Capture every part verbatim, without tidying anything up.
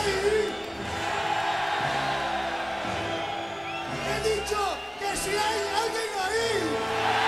ahí? He dicho que si hay alguien ahí.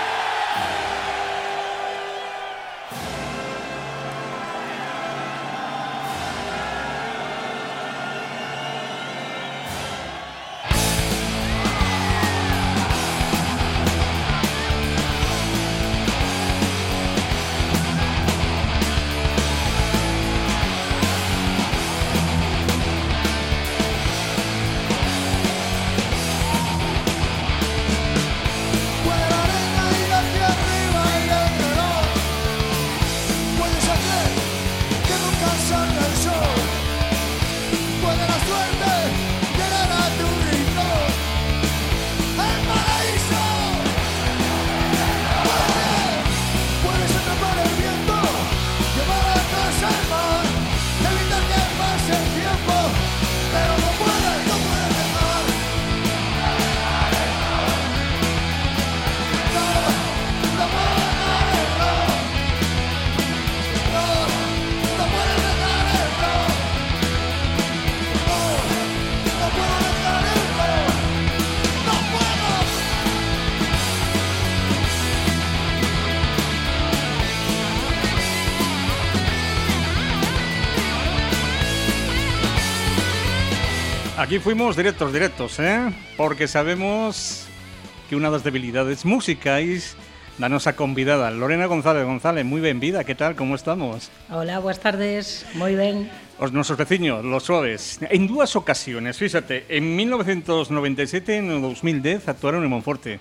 Aquí fuimos directos, directos, ¿eh? Porque sabemos que una das debilidades musicais da nosa convidada, Lorena González. González, moi benvida, que tal, como estamos? Hola, boas tardes, moi ben. Os nosos veciños, los suaves. En dúas ocasiones, fíxate, en mil novecientos noventa e sete e no dos mil dez actuaron en Monforte.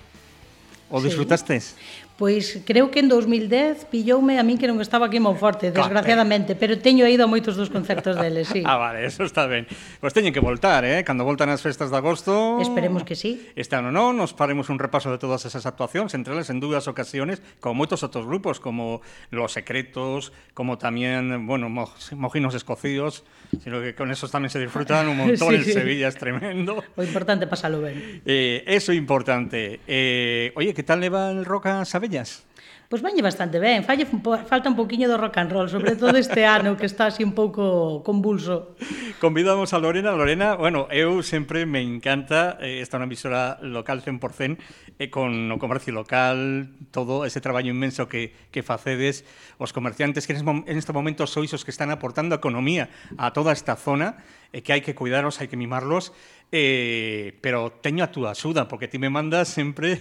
O disfrutastes? Sí. Pois creo que en dos mil dez pilloume a min que non estaba aquí en Monforte, desgraciadamente, pero teño ido a moitos dos concertos deles, sí. Ah, vale, eso está ben. Pois teñen que voltar, eh? Cando voltan as festas de agosto... Esperemos que sí. Este ano non, nos faremos un repaso de todas esas actuacións, entre elas en dúas ocasiones, con moitos outros grupos, como Los Secretos, como tamén, bueno, Mojinos Escocíos, sino que con esos tamén se disfrutan un montón, sí, en Sevilla, es tremendo. O importante pasalo ben. Eh, eso é importante. Eh, oye, que tal leva el rock a Sabellas? Pois vañe bastante ben, falle, falta un poquinho do rock and roll, sobre todo este ano que está así un pouco convulso. Convidamos a Lorena. Lorena, bueno, eu sempre me encanta, eh, esta é unha emisora local cen por cento, eh, con o comercio local, todo ese traballo inmenso que, que facedes, os comerciantes que en este momento sois os que están aportando economía a toda esta zona, eh, que hai que cuidaros, hai que mimarlos, eh, pero teño a túa axuda, porque ti me mandas sempre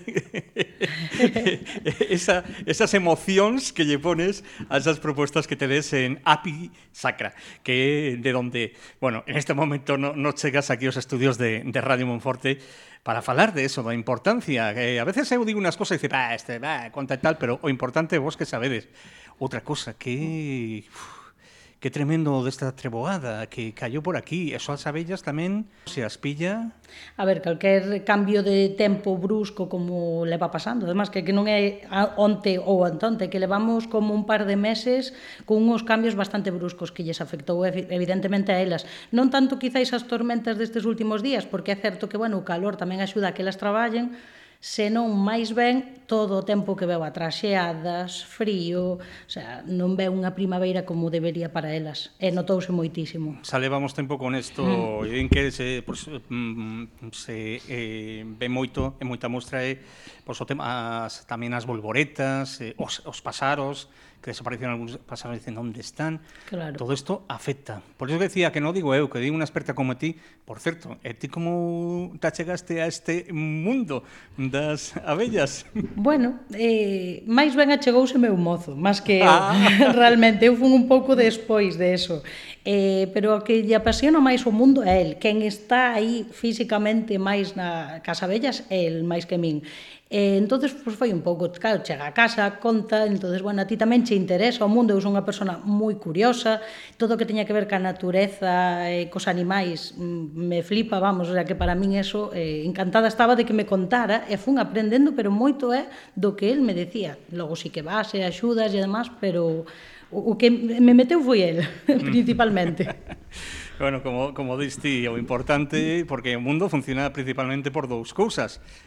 esa, esas emocións que lle pones a esas propuestas que te des en Api Sacra, que é de donde, bueno, en este momento no, no chegas aquí aos estudios de, de Radio Monforte para falar de eso, da importancia. Que a veces eu digo unas cosas e dice, bah, este, bah, conta e tal, pero o importante vos que sabedes. Outra cosa, que... Uf, que tremendo desta treboada que cayó por aquí. Eso as abellas tamén se as pilla... A ver, calquer cambio de tempo brusco como leva pasando, además que, que non é onte ou antonte, que levamos como un par de meses con uns cambios bastante bruscos que lles afectou evidentemente a elas. Non tanto quizáis as tormentas destes últimos días, porque é certo que, bueno, o calor tamén axuda a que elas traballen, senón máis ben todo o tempo que veu atrás, xeadas, frío, o sea, non veu unha primavera como debería para elas, e notouse moitísimo. Xa levamos tempo con isto, mm. en que se, pues, se eh, ve moito, e moita mostra é pues, o tema, as, tamén as bolboretas, eh, os, os pasaros, que desaparecen algúns pasaros e dicen onde están. Claro. Todo isto afecta. Por iso que decía que non digo eu, que digo unha experta como ti. Por certo, e ti como te chegaste a este mundo das abellas? Bueno, eh, máis ben achegouse meu mozo, máis que eu. Ah. Realmente, eu fun un pouco despois de eso. Eh, pero o que lle apasiona máis o mundo é el. Quen está aí físicamente máis na casa abellas é el, máis que min. Eh, entonces, pues, foi un pouco, claro, chega a casa, conta, entonces, bueno, a ti tamén che interesa o mundo, eu son unha persona moi curiosa, todo o que teña que ver ca natureza e cos animais me flipa, vamos, o sea, que para min eso, eh, encantada estaba de que me contara, e fun aprendendo, pero moito é do que el me decía. Logo sí que vas e axudas e demás, pero o, o que me meteu foi el, principalmente. Bueno, como, como dis ti, o importante, porque o mundo funciona principalmente por dous cousas.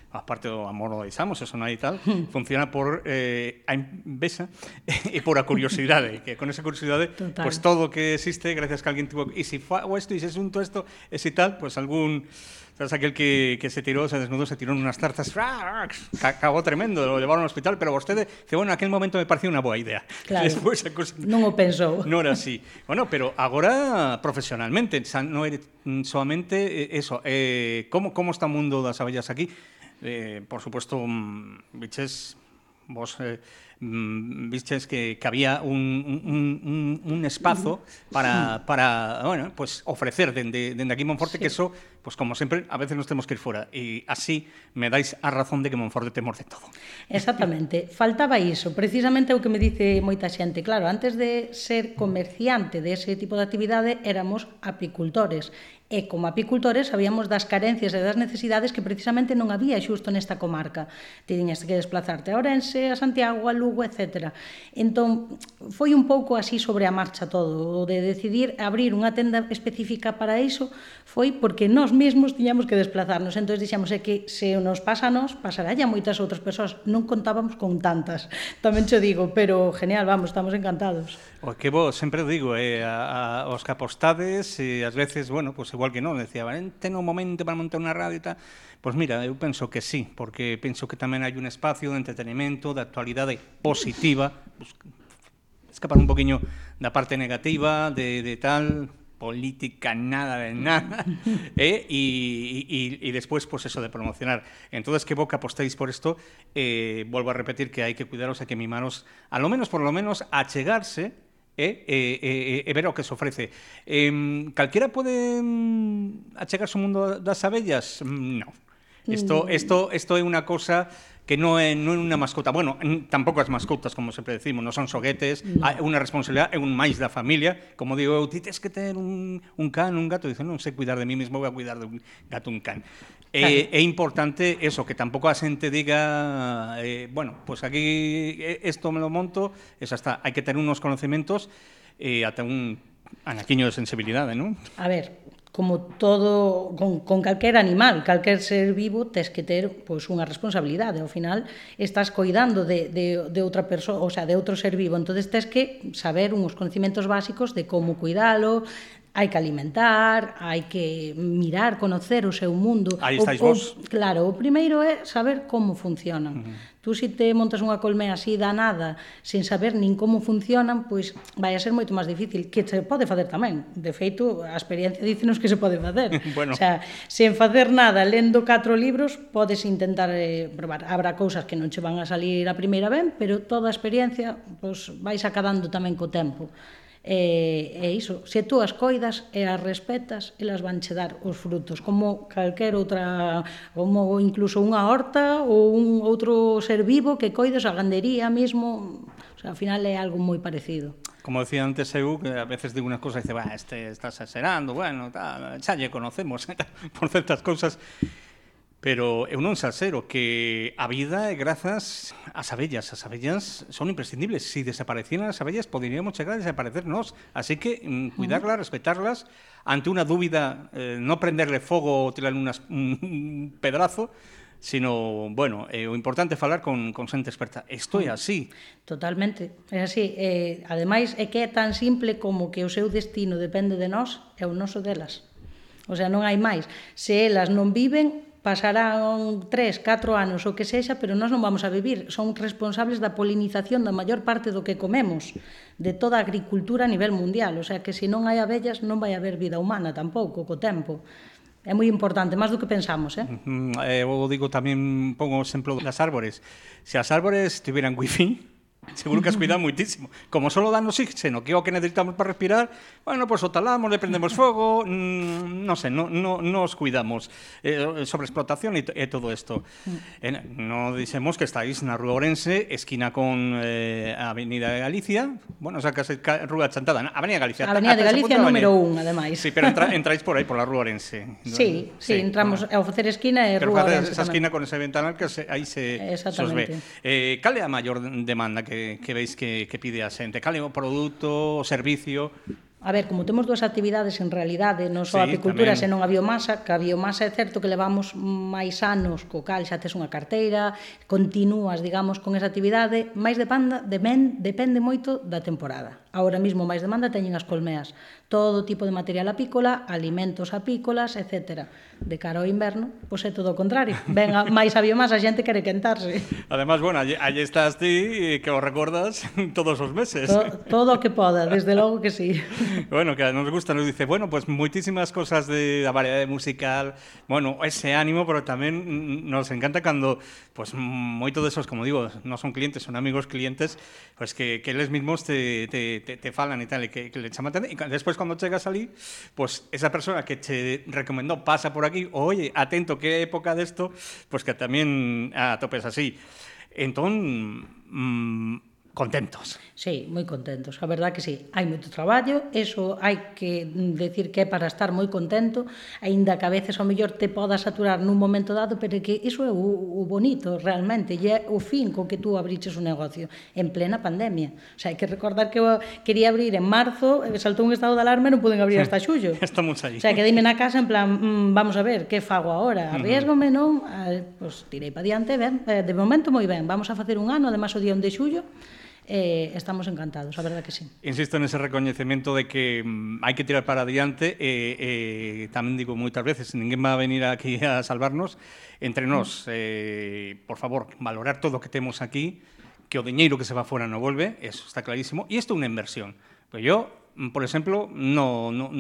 aparte do amor o deixamos, eso non hai tal, funciona por eh, a envexa e por a curiosidade, que con esa curiosidade, Total. pues todo o que existe, gracias que alguén tuvo, e se fago isto, e se xunto isto, e se tal, pues algún... ¿Sabes? Aquel que, que se tiró, se desnudó, se tiró en unas tarzas, cagó tremendo, lo llevaron al hospital, pero vostede dice, bueno, en aquel momento me pareció unha boa idea. Claro, Después, a cosa... non o pensou. Non era así. Bueno, pero agora profesionalmente, non é solamente eso, eh, como, como está o mundo das abellas aquí? Eh, por supuesto, biches, vos... Eh, vistes que, que había un, un, un, un espazo para, para bueno, pues ofrecer dende, dende aquí Monforte, sí. Que eso, pues como sempre, a veces nos temos que ir fora. E así me dais a razón de que Monforte temos de todo. Exactamente. Faltaba iso. Precisamente o que me dice moita xente. Claro, antes de ser comerciante dese tipo de actividade, éramos apicultores. E como apicultores sabíamos das carencias e das necesidades que precisamente non había xusto nesta comarca. Tiñas que desplazarte a Ourense, a Santiago, a Lugo, etcétera. Entón, foi un pouco así sobre a marcha todo. O de decidir abrir unha tenda específica para iso foi porque nós mesmos tiñamos que desplazarnos. Entón, dixemos, é que se nos pasa a nós, pasará a moitas outras persoas. Non contábamos con tantas, tamén cho digo, pero genial, vamos, estamos encantados. O que vos sempre digo, eh, a, a, os que apostades, e ás veces, bueno, pues igual que non, decía, ten un momento para montar unha radio e tal, pois mira, eu penso que sí, porque penso que tamén hai un espacio de entretenimento, de actualidade positiva, pues, escapar un poquinho da parte negativa, de, de tal, política, nada de nada, eh, y, y, y después, pues eso, de promocionar. Entonces, que vos que apostéis por esto, eh, vuelvo a repetir que hai que cuidaros, hai que mimaros, a lo menos, por lo menos, achegarse, E, e, e, e ver o que se ofrece. Eh, calquera pode achegarse ao mundo das abellas? No. Isto, isto, isto é unha cosa que non é, non é unha mascota. Bueno, tampouco as mascotas, como sempre decimos, non son xoguetes, no. É unha responsabilidade, é un máis da familia. Como digo, eu, ti tes que ter un, un can, un gato, dice, non sei cuidar de mí mesmo, vou a cuidar de un gato, un can. É, é importante eso, que tampouco a xente diga, eh, bueno, pues aquí isto me lo monto, e xa está. Hai que ter unos conocimientos e eh, ata un anaquiño de sensibilidade, non? A ver, como todo, con, con calquer animal, calquer ser vivo, tes que ter pois, unha responsabilidade. Ao final, estás coidando de, de, de outra persoa, o sea, de outro ser vivo. Entonces, tes que saber uns conocimientos básicos de como cuidalo, hai que alimentar, hai que mirar, conocer o seu mundo. Aí estáis o, vos. O, claro, o primeiro é saber como funcionan. Uh-huh. Tú, se te montas unha colmea así danada, sen saber nin como funcionan, pois vai a ser moito máis difícil, que se pode facer tamén. De feito, a experiencia dícenos que se pode facer. Bueno. O sea, sen facer nada, lendo catro libros, podes intentar eh, probar. Habrá cousas que non che van a salir a primeira ben, pero toda a experiencia pois, vais acadando tamén co tempo. E, e iso, se tú as coidas e as respetas, elas van che dar os frutos, como calquer outra, como incluso unha horta ou un outro ser vivo que coides, a gandería mesmo, o sea, ao final é algo moi parecido. Como decía antes eu, que a veces digo unha cousa e dice, bah, este está exagerando, bueno, tal, xa lle conocemos por certas cousas. Pero eu non xasero que a vida é grazas ás abellas. As abellas son imprescindibles. Se desaparecieran as abellas, poderíamos chegar a desaparecer nós. Así que mm, cuidarlas, respetarlas. Ante unha dúbida, eh, non prenderle fogo ou tirarle unas, un pedrazo, sino, bueno, eh, o importante é falar con, con xente experta. Isto é así. Totalmente, é así. Eh, ademais, é que é tan simple como que o seu destino depende de nós e o noso delas. O sea, non hai máis. Se elas non viven, pasarán tres, catro anos o que sexa, pero nós non vamos a vivir. Son responsables da polinización da maior parte do que comemos, de toda a agricultura a nivel mundial. O sea, que se non hai abellas non vai haber vida humana tampouco, co tempo. É moi importante, máis do que pensamos, eh? Uh, eu digo tamén, pongo o exemplo das árbores. Se as árbores tiveran wifi, seguro que as cuidan muitísimo. Como solo dan oxígeno, que é o que necesitamos para respirar, bueno, pues o talamos, le prendemos fogo, mmm, non sei, no, no, nos cuidamos. Eh, sobre explotación e, e todo isto. Eh, no dixemos que estáis na Rúa Ourense, esquina con eh, a Avenida de Galicia, bueno, o sea, que a Rúa Chantada, ¿no? Avenida Galicia. Avenida de Galicia número un, ademais. Sí, pero entra, entráis por aí, por la Rúa Ourense. Sí, sí, sí, entramos bueno. a facer esquina e Rúa Ourense. Esa esquina con ese ventanal que se, aí se, se os ve. Eh, cal é a maior demanda que, que veis que, que pide a xente? Cal é o produto, o servicio? A ver, como temos dúas actividades en realidade, non só a Sí, apicultura, tamén. senón a biomasa, que a biomasa é certo que levamos máis anos, co cal xa tes unha carteira, continúas, digamos, con esa actividade, máis depende, depen, depende moito da temporada. Ahora mismo máis demanda teñen as colmeas, todo tipo de material apícola, alimentos apícolas, etcétera. De cara ao inverno, pois é todo o contrario. Ven a, máis a biomasa, a xente quere quentarse. Además, bueno, allí, allí estás ti, que os recordas todos os meses. To, todo o que poda, desde logo que sí. Bueno, que nos gusta, nos dice, bueno, pues moitísimas cosas de la variedade musical, bueno, ese ánimo, pero tamén nos encanta cando, pues moito de esos, como digo, non son clientes, son amigos clientes, pues que, que eles mismos te, te, te, te falan e tal, e que, que le chaman e despois cando chegas ali, pues esa persona que te recomendou pasa por aquí, oye, atento, que época desto, pues que tamén atopes así. Entón, mmm, contentos. Sí, moi contentos, a verdad que sí. Hai moito traballo, eso hai que decir que é para estar moi contento, aínda que a veces ao mellor te poda saturar nun momento dado, pero que iso é o, o bonito realmente, e é o fin co que tú abriches un negocio en plena pandemia. O sea, hai que recordar que eu quería abrir en marzo, saltou un estado de alarma e non puden abrir hasta xullo. Estamos aí. O sea, quedeime na casa en plan, mmm, vamos a ver, que fago agora? Arriesgome, non? Ah, pues, tirei pa diante, ben, de momento moi ben, vamos a facer un ano, además o día un de xullo, eh, estamos encantados, a verdad que sí. Insisto nese recoñecemento de que mm, hai que tirar para adiante e, e tamén digo moitas veces, ninguén va a venir aquí a salvarnos, entre nós, eh, por favor, valorar todo o que temos aquí, que o diñeiro que se va fora non volve, eso está clarísimo, e isto é unha inversión. Pero yo, por exemplo, no, no,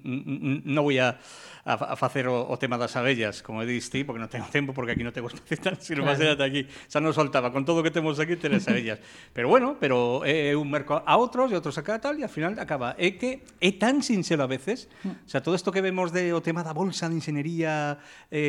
no voy a, a, a facer o, o tema das abellas, como diste, porque non tengo tempo, porque aquí non tengo especial, se non vas a ir ata aquí, xa non soltaba, con todo o que temos aquí, tenes abellas. Pero bueno, pero é un merco a outros, e outros a cada tal, e ao final acaba. É que é tan sincero a veces, o sea, todo isto que vemos de o tema da bolsa de ingeniería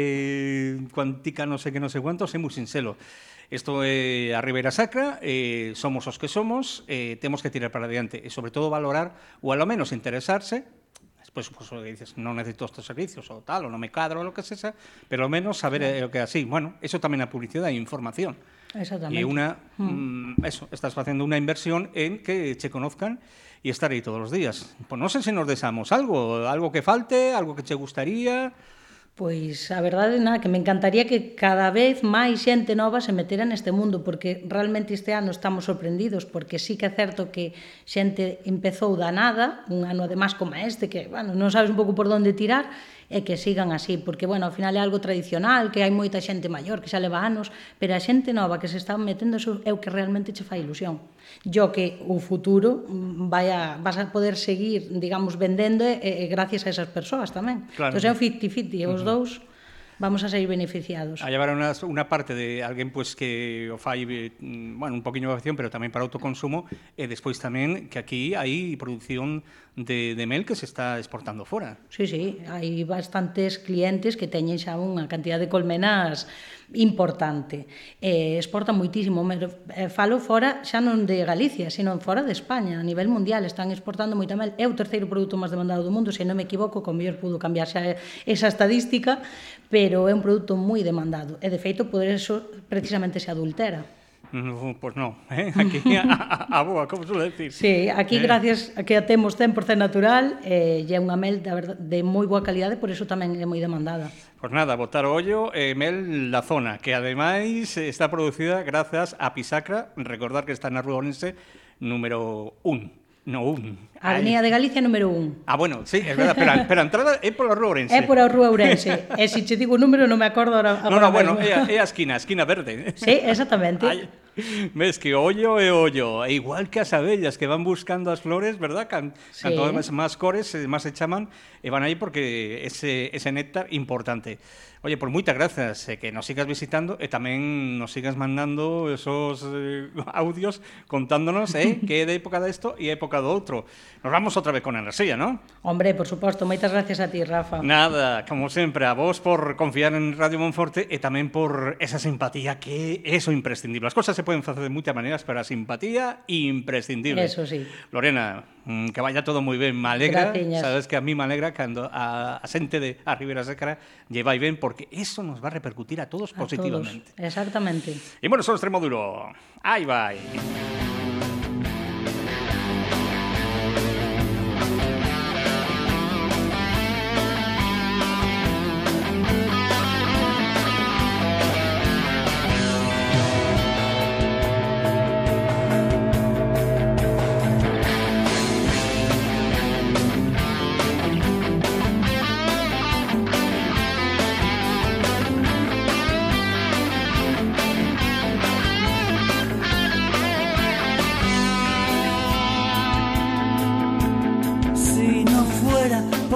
eh, cuántica, non sei que, non sei cuántos, é moi sincero. Isto é a Ribeira Sacra, eh, somos os que somos, eh, temos que tirar para adiante e, sobre todo, valorar ou, ao menos, interesarse. Despois, pues, dices, non necesito estes servicios ou tal, ou non me cadro, ou lo que sexa, pero, ao menos, saber claro. o que é así. Bueno, eso tamén é publicidade e información. Exactamente. E unha, mm. eso, estás facendo unha inversión en que che conozcan e estar aí todos os días. Pois non sei se nos desamos algo, algo que falte, algo que che gustaría. Pois a verdade, nada, que me encantaría que cada vez máis xente nova se metera neste mundo, porque realmente este ano estamos sorprendidos, porque sí que é certo que xente empezou da nada, un ano además como este, que, bueno, non sabes un pouco por onde tirar, e que sigan así, porque, bueno, ao final é algo tradicional, que hai moita xente maior que xa leva anos, pero a xente nova que se está metendo é o que realmente che fai ilusión. Yo que o futuro vai a, vas a poder seguir, digamos, vendendo e, e gracias a esas persoas tamén. Claro. Entón é un fifty fifty, e os uh-huh. dous vamos a ser beneficiados. A llevar unha, unha parte de alguén pues, que o fai, bueno, un poquinho de acción, pero tamén para autoconsumo, e despois tamén que aquí hai produción de, de mel que se está exportando fora. Sí, sí, hai bastantes clientes que teñen xa unha cantidad de colmenas importante. Eh, exportan moitísimo, eh, falo fora xa non de Galicia, sino fora de España, a nivel mundial, están exportando moita mel. É o terceiro produto máis demandado do mundo, se non me equivoco, como mellor pudo cambiar xa esa estadística, pero é un produto moi demandado. E, de feito, por eso precisamente se adultera. No, pues no, ¿eh? Aquí a, a boa, como suele decir. Sí, aquí eh. gracias a que a temos cen por cento natural, eh, e é unha mel de, verdad, de moi boa calidade, por eso tamén é moi demandada. Pues nada, botar o ollo, eh, mel La Zona, que ademais está producida grazas a Pisacra, recordar que está na Rúa Ourense número un. No, un. Avenida de Galicia número un. Ah, bueno, sí, es verdad, pero, pero a entrada é pola Rúa Ourense. É pola Rúa Ourense. E se che digo o número non me acordo ahora. No, no, bueno, é a, é a esquina, a esquina verde. Sí, exactamente. Ay, ves que ollo e ollo, e igual que as abellas que van buscando as flores, verdad? Can, sí. Canto máis, máis cores, máis se chaman, e van aí porque ese, ese néctar importante. Oye, pues moitas grazas, eh, que nos sigas visitando e tamén nos sigas mandando esos eh, audios contándonos eh, que é de época desto e época do outro. Nos vamos outra vez con enerxía, ¿no? Hombre, por suposto, moitas gracias a ti, Rafa. Nada, como sempre, a vos por confiar en Radio Monforte e tamén por esa simpatía que é eso imprescindible. As cosas se poden facer de moitas maneiras, pero a simpatía imprescindible. Eso sí. Lorena, que vaya todo moi ben, me alegra. Graciñas. Sabes que a mí me alegra cando a, a xente de a Ribeira Sacra lle vai ben, porque eso nos va a repercutir a todos a positivamente. Todos. Exactamente. E bueno, son Extremoduro. Aí vai.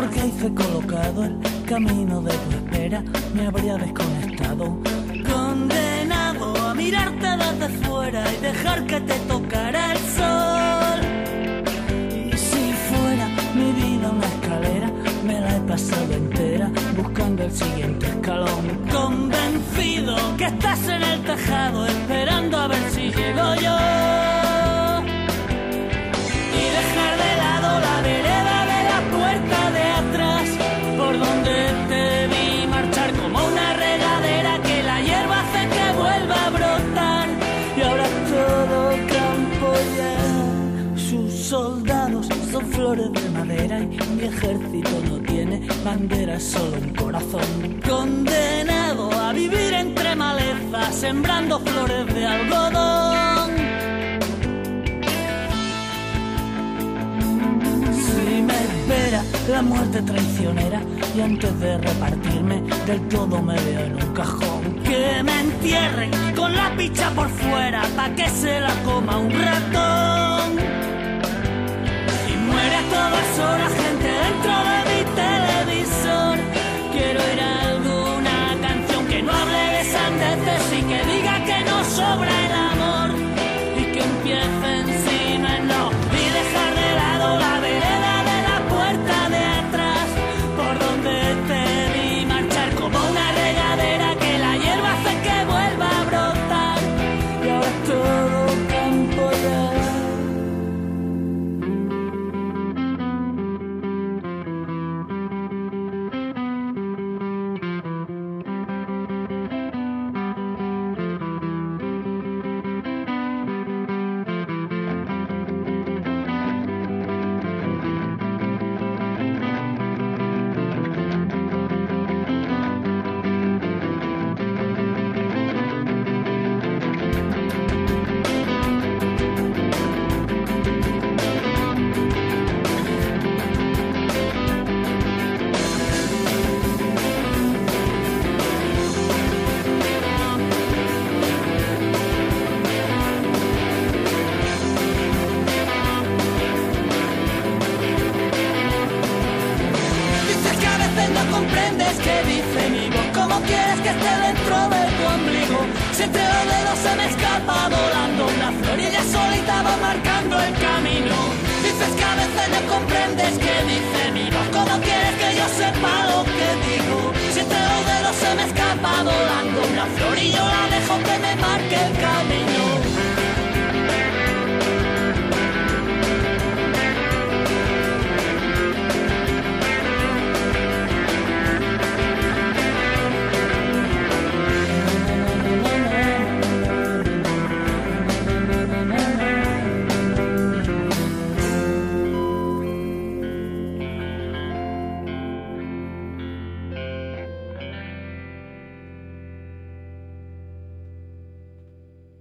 porque hice colocado el camino de tu espera, me habría desconectado. Condenado a mirarte desde fuera y dejar que te tocara el sol. Y si fuera mi vida una escalera, me la he pasado entera buscando el siguiente escalón. Convencido que estás en el tejado esperando a ver si llego yo. Y dejar de lado la vereda de la puerta de atrás, por donde te vi marchar como una regadera que la hierba hace que vuelva a brotar. Y ahora todo campo ya, sus soldados son flores de madera y mi ejército no tiene bandera, solo un corazón. Condenado a vivir entre malezas, sembrando flores de algodón. Si me espera la muerte traicionera y antes de repartirme del todo me veo en un cajón, que me entierren con la picha por fuera pa' que se la coma un ratón. Muere a todas horas gente dentro de mi televisor. Quiero oír alguna canción que no hable de sandeces y que diga que no sobra el amor y que empiece encima en no. Y dejar de lado la vereda de la puerta de atrás, por donde te vi marchar como una regadera que la hierba hace que vuelva a brotar. Y ahora es todo campo ya. Sepa volando una flor y yo la dejo que me marque el camino.